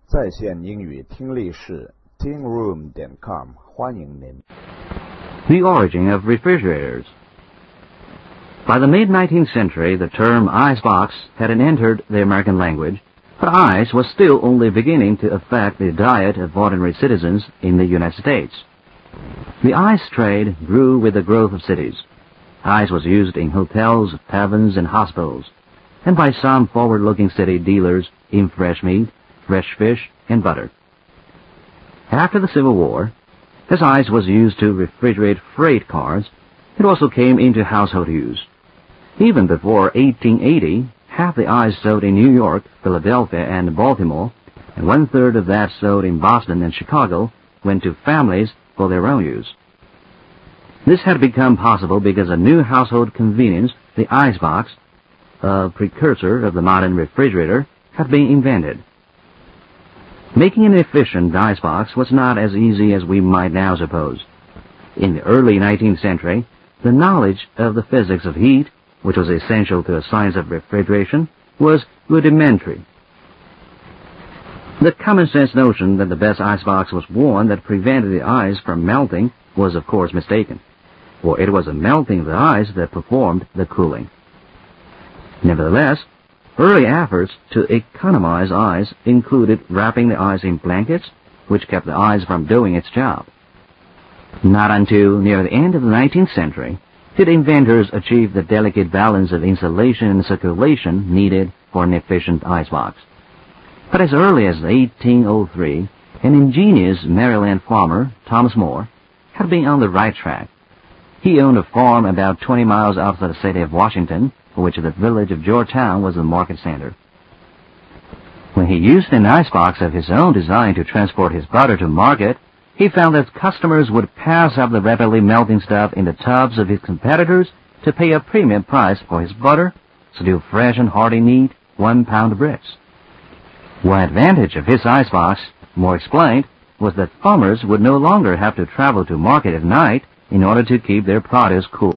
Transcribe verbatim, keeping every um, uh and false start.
在线英语听力室 ting room 点 com 欢迎您。 The origin of refrigerators. By the mid-nineteenth century, the term icebox had entered the American language, but ice was still only beginning to affect the diet of ordinary citizens in the United States. The ice trade grew with the growth of cities. Ice was used in hotels, taverns, and hospitals, and by some forward-looking city dealers in fresh meat, fresh fish, and butter. After the Civil War, as ice was used to refrigerate freight cars, it also came into household use. Even before eighteen eighty, half the ice sold in New York, Philadelphia, and Baltimore, and one-third of that sold in Boston and Chicago, went to families for their own use. This had become possible because a new household convenience, the icebox, a precursor of the modern refrigerator, had been invented. Making an efficient icebox was not as easy as we might now suppose. In the early nineteenth century, the knowledge of the physics of heat, which was essential to the science of refrigeration, was rudimentary. The common-sense notion that the best icebox was one that prevented the ice from melting was, of course, mistaken, for it was the melting of the ice that performed the cooling. Nevertheless, early efforts to economize ice included wrapping the ice in blankets, which kept the ice from doing its job. Not until near the end of the nineteenth century did inventors achieve the delicate balance of insulation and circulation needed for an efficient icebox. But as early as eighteen oh three, an ingenious Maryland farmer, Thomas Moore, had been on the right track. He owned a farm about twenty miles outside the city of Washington, for which the village of Georgetown was the market center. When he used an icebox of his own design to transport his butter to market, he found that customers would pass up the rapidly melting stuff in the tubs of his competitors to pay a premium price for his butter, still fresh and hearty neat, one-pound bricks. One advantage of his icebox, Moore explained, was that farmers would no longer have to travel to market at night in order to keep their produce cool.